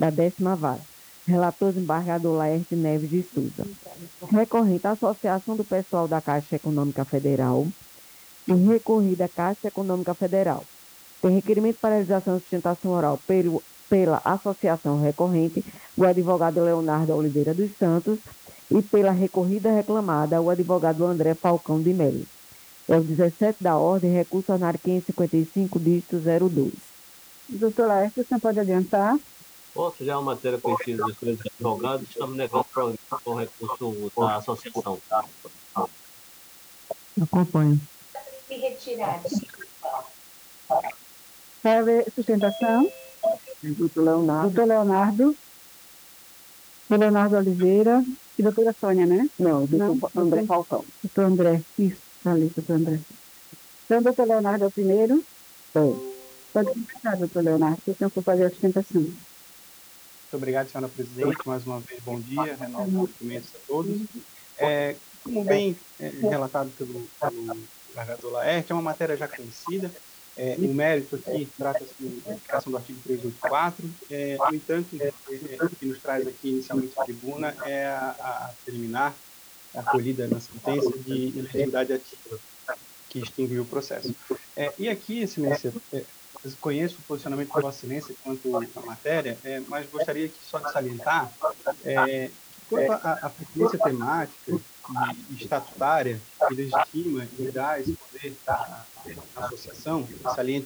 da 10ª Vara. Relator, desembargador Laerte Neves de Souza. Recorrente, a Associação do Pessoal da Caixa Econômica Federal e recorrida à Caixa Econômica Federal. Tem requerimento para realização de sustentação oral pela associação recorrente, o advogado Leonardo Oliveira dos Santos, e pela recorrida reclamada, o advogado André Falcão de Melo. É o 17 da ordem, recurso ordinário 555, dígito 02. Doutor Laerte, você pode adiantar? Posso, já é uma matéria conhecida dos colegas advogados, estamos negando o recurso da associação. Acompanho. E retirar. Para haver sustentação, Doutor Leonardo. doutor Leonardo Oliveira e doutora Sônia, né? Não, doutor Não, André Falcão. doutor André, isso, tá ali, doutor André. Então, doutor Leonardo é o primeiro. Pode começar, doutor Leonardo, que eu vou fazer a sustentação. Muito obrigado, senhora presidente. Mais uma vez, bom dia. Renovo os cumprimentos a todos. Como bem relatado pelo desembargador Laerte, é uma matéria já conhecida. O mérito aqui trata-se da aplicação do artigo 384. No entanto, o que nos traz aqui inicialmente à tribuna é a preliminar, a acolhida na sentença de elegibilidade ativa, que extinguiu o processo. E aqui, excelência, conheço o posicionamento de Vossa Excelência quanto à matéria, mas gostaria aqui só de salientar que quanto à pertinência temática e estatutária que legitima e dá esse poder à associação, saliento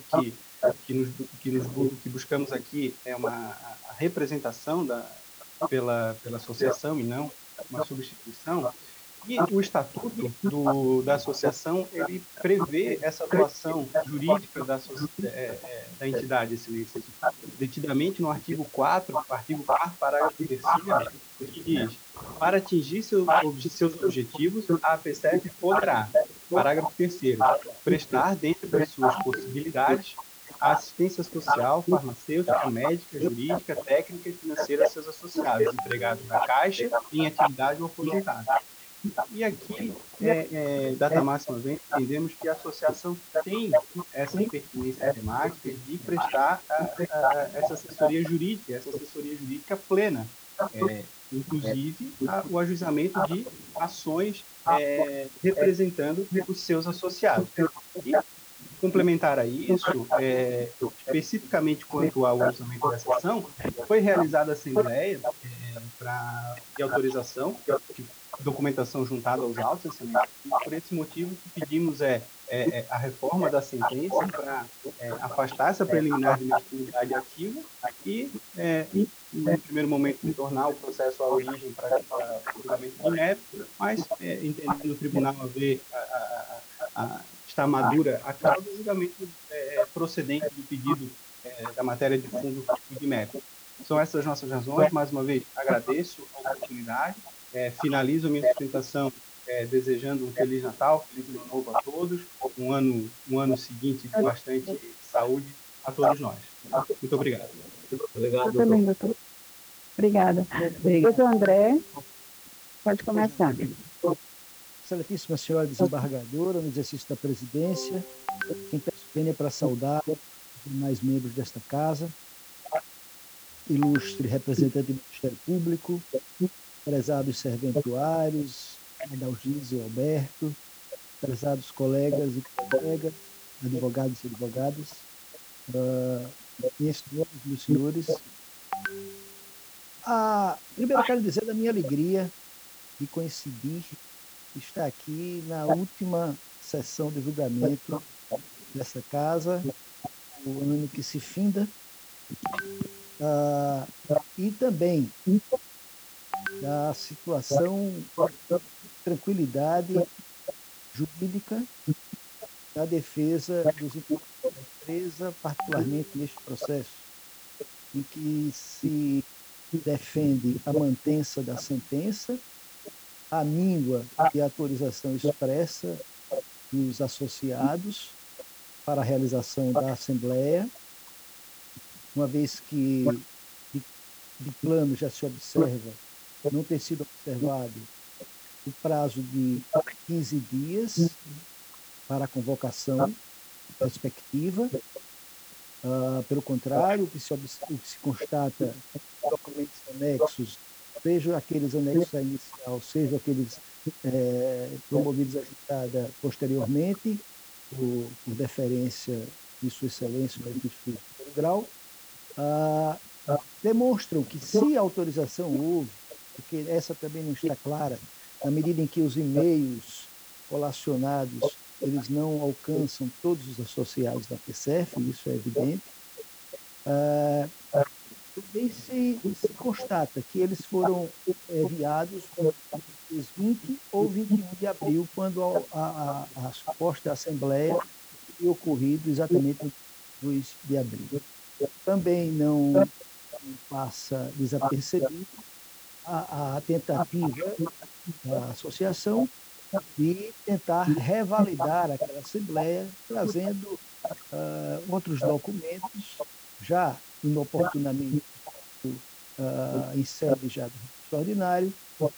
que buscamos aqui é a representação pela associação e não uma substituição. E o estatuto da associação, ele prevê essa atuação jurídica da entidade, excelência, detidamente no artigo 4, parágrafo 3º, que diz: para atingir seus objetivos, a APSEF poderá, parágrafo 3º, prestar, dentre das suas possibilidades, a assistência social, farmacêutica, médica, jurídica, técnica e financeira a seus associados, empregados da Caixa, em atividade ou aposentados. E aqui, data máxima vem, entendemos que a associação tem essa pertinência temática de prestar essa assessoria jurídica plena, inclusive o ajuizamento de ações representando os seus associados. E, complementar a isso, especificamente quanto ao ajustamento da sessão, foi realizada a assembleia de autorização, documentação juntada aos autos, excelência, e por esse motivo que pedimos a reforma da sentença para afastar essa preliminar de legitimidade ativa e, no primeiro momento, tornar o processo à origem para o julgamento de mérito, mas, entendendo o tribunal haver está madura a causa, o julgamento procedente do pedido da matéria de fundo e de mérito. São essas nossas razões. Mais uma vez, agradeço a oportunidade. Finalizo a minha sustentação desejando um Feliz Natal, Feliz Ano Novo a todos, um ano seguinte de bastante saúde a todos nós. Muito obrigado. Obrigado, doutor. Também, doutor. Obrigada. Doutor André, pode começar. Excelentíssima senhora desembargadora, no exercício da presidência, quem peço vênia para saudar os demais membros desta casa, ilustre representante do Ministério Público, prezados serventuários, Adalgise e Alberto, prezados colegas e colegas, advogados e advogadas, minhas senhoras, meus senhores. Primeiro eu quero dizer da minha alegria de coincidir, estar aqui na última sessão de julgamento dessa casa, o ano que se finda, e também da situação de tranquilidade jurídica da defesa dos interesses da empresa, particularmente neste processo, em que se defende a mantença da sentença, a míngua e a autorização expressa dos associados para a realização da Assembleia, uma vez que de plano já se observa não ter sido observado o prazo de 15 dias para a convocação respectiva. Pelo contrário, o que se constata anexos, seja aqueles anexos à inicial, seja aqueles promovidos à juntada posteriormente, por deferência de Sua Excelência, o Edifício Físico de primeiro grau, ah, demonstram que, se a autorização houve, porque essa também não está clara, na medida em que os e-mails colacionados eles não alcançam todos os associados da PCF, isso é evidente, também se constata que eles foram enviados nos dias 20 ou 21 de abril, quando a suposta assembleia teria ocorrido exatamente no 2 de abril. Também não passa desapercebido a tentativa da associação de tentar revalidar aquela assembleia, trazendo outros documentos, já inoportunamente em sede já do recurso ordinário,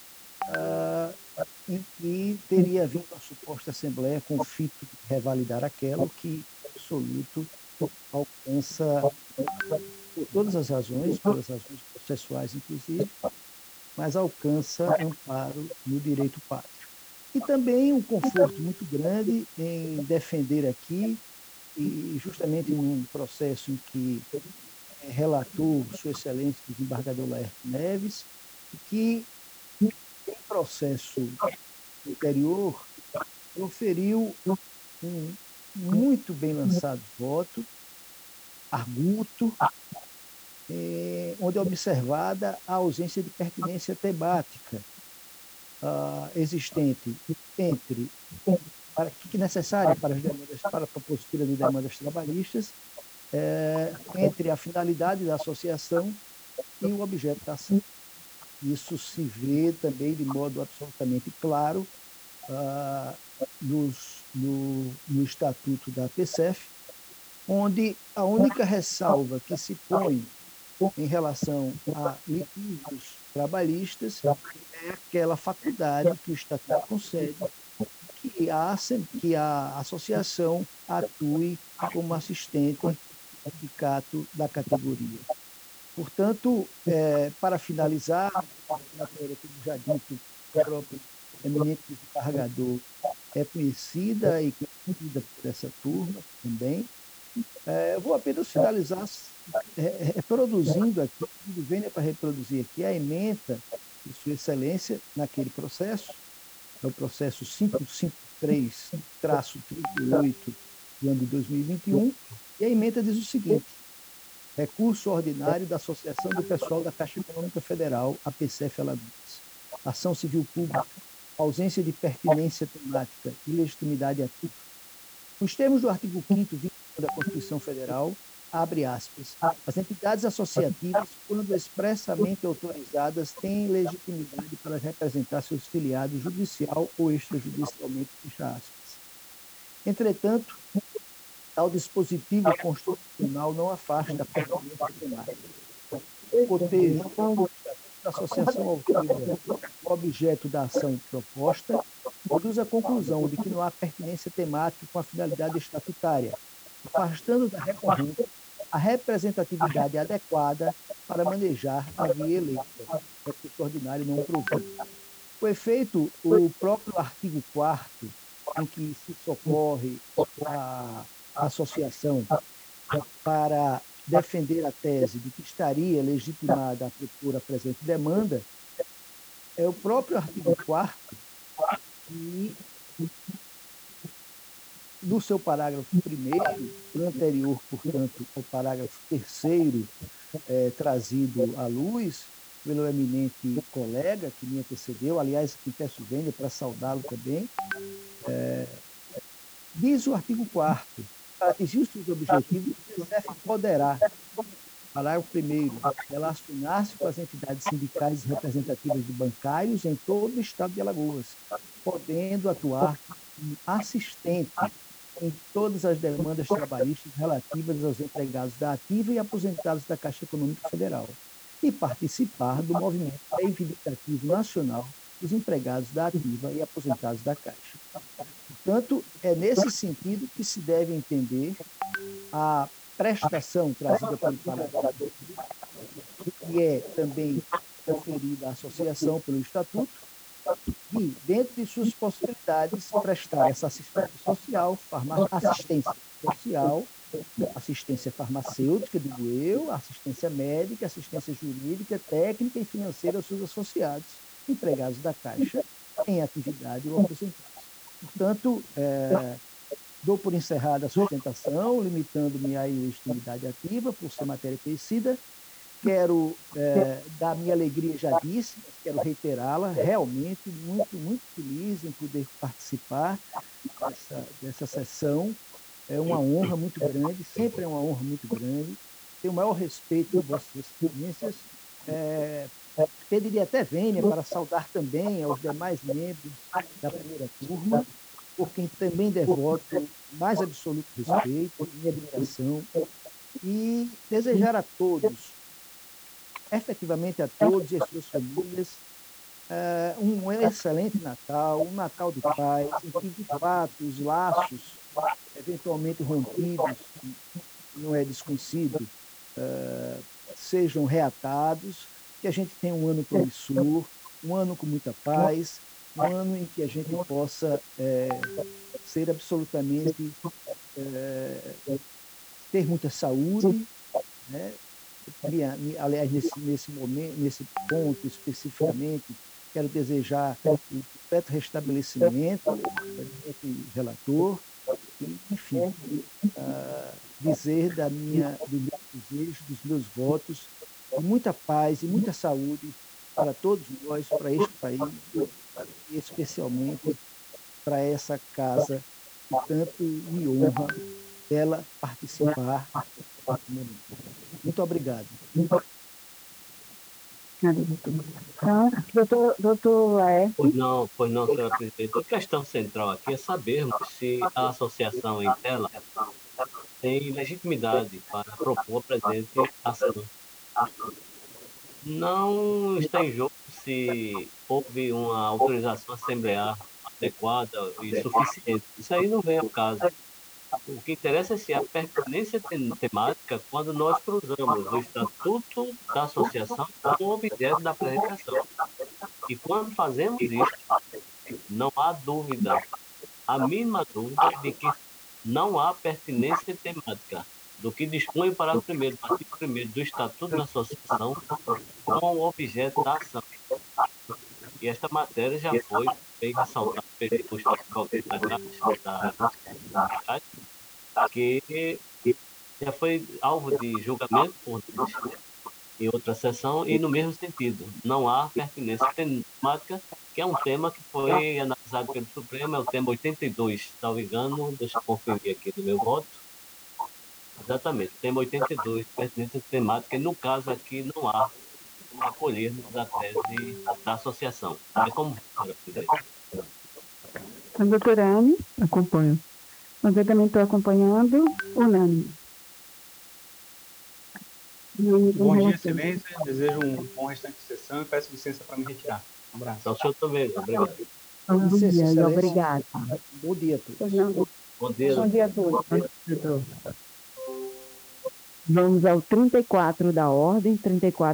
em que teria vindo a suposta assembleia com o fito de revalidar aquela, o que, em absoluto, alcança, por todas as razões, pelas razões processuais, inclusive, mas alcança amparo no direito pátrio. E também um conforto muito grande em defender aqui, e justamente num processo em que relator Sua Excelência o desembargador Laerte Neves, que, em processo anterior, proferiu um muito bem lançado voto, arguto, onde é observada a ausência de pertinência temática existente entre que é necessária para as demandas, para a propositura de demandas trabalhistas, entre a finalidade da associação e o objeto da ação. Isso se vê também de modo absolutamente claro no Estatuto da PCF, onde a única ressalva que se põe em relação a litígios trabalhistas é aquela faculdade que o Estatuto concede, que a associação atue como assistente do sindicato da categoria. Portanto, para finalizar, a matéria, como já dito, o próprio eminente desembargador é conhecida e conhecida por essa turma também. Eu vou apenas finalizar reproduzindo aqui, venha para reproduzir aqui a ementa de Sua Excelência naquele processo, é o processo 553-38 do ano de 2021, e a ementa diz o seguinte: recurso ordinário da Associação do Pessoal da Caixa Econômica Federal, a PCF Alagoas. Ação civil pública, ausência de pertinência temática e legitimidade ativa. Nos termos do artigo 5º, 21 da Constituição Federal, abre aspas, as entidades associativas, quando expressamente autorizadas, têm legitimidade para representar seus filiados judicial ou extrajudicialmente, fecha aspas. Entretanto, tal dispositivo constitucional não afasta a pertinência temática. O cotejo do Estatuto da Associação Autônoma, o objeto da ação proposta, produz a conclusão de que não há pertinência temática com a finalidade estatutária, afastando da recorrente a representatividade adequada para manejar a via eleita, recurso ordinário não provido. Com efeito, o próprio artigo 4º, em que se socorre a associação para defender a tese de que estaria legitimada a propor a presente demanda, é o próprio artigo 4º que, no seu parágrafo 1º, anterior, portanto, ao parágrafo 3º, trazido à luz pelo eminente colega que me antecedeu, aliás, aqui peço vênia para saudá-lo também, diz o artigo 4º, para atingir os seus objetivos, o PCF poderá, parágrafo 1º, relacionar-se com as entidades sindicais representativas de bancários em todo o estado de Alagoas, podendo atuar como assistente em todas as demandas trabalhistas relativas aos empregados da ativa e aposentados da Caixa Econômica Federal, e participar do movimento reivindicativo nacional dos empregados da ativa e aposentados da Caixa. Portanto, é nesse sentido que se deve entender a prestação trazida pelo parágrafo, que é também conferida à associação pelo Estatuto e, dentro de suas possibilidades, prestar essa assistência social, assistência farmacêutica, digo eu, assistência médica, assistência jurídica, técnica e financeira aos seus associados, empregados da Caixa, em atividade ou aposentados. Portanto, dou por encerrada a sustentação, limitando-me à ilegitimidade ativa, por ser matéria conhecida. Quero dar minha alegria, já disse, mas quero reiterá-la, realmente muito, muito feliz em poder participar dessa sessão. É uma honra muito grande, sempre é uma honra muito grande. Tenho o maior respeito por vossas experiências. Pediria até vênia para saudar também aos demais membros da primeira turma, por quem também devoto mais absoluto respeito e admiração, e desejar a todos, efetivamente a todos e as suas famílias, um excelente Natal, um Natal de paz, em que, de fato, os laços eventualmente rompidos, não é desconhecido, sejam reatados, que a gente tenha um ano promissor, um ano com muita paz, um ano em que a gente possa ser absolutamente, ter muita saúde, né? Aliás, nesse momento, nesse ponto especificamente, quero desejar o completo restabelecimento do eminente relator e, enfim, dizer do meu desejo, dos meus votos, de muita paz e muita saúde para todos nós, para este país, e especialmente para essa casa que tanto me honra dela participar. Muito obrigado. Então, doutor Laerte. Pois não, senhora presidente. A questão central aqui é sabermos se a associação em tela tem legitimidade para propor a presente ação. Não está em jogo se houve uma autorização assemblear adequada e suficiente. Isso aí não vem ao caso. O que interessa é se há pertinência temática quando nós cruzamos o estatuto da associação com o objeto da apresentação. E quando fazemos isso, não há dúvida, a mínima dúvida de que não há pertinência temática do que dispõe o parágrafo 1º, artigo 1º do Estatuto da Associação com o objeto da ação. E esta matéria já foi bem ressaltada pelos advogados da Caixa, que já foi alvo de julgamento por nós em outra sessão e no mesmo sentido. Não há pertinência temática, que é um tema que foi analisado pelo Supremo, é o tema 82, salvo engano, deixa eu conferir aqui no meu voto. Exatamente, tema 82, pertinência temática, e no caso aqui não há como acolhermos a tese da associação. É como senhora presidente. A doutora Anne, Acompanho. mas eu também estou acompanhando, unânime. Bom dia, excelência. Desejo um bom restante de sessão e peço licença para me retirar. Um abraço. Então, o senhor também, obrigado. Bom Licença, dia e excelência. obrigada. Bom dia a todos. Pois não. Bom dia. Bom dia a todos. Vamos ao 34 da ordem, 34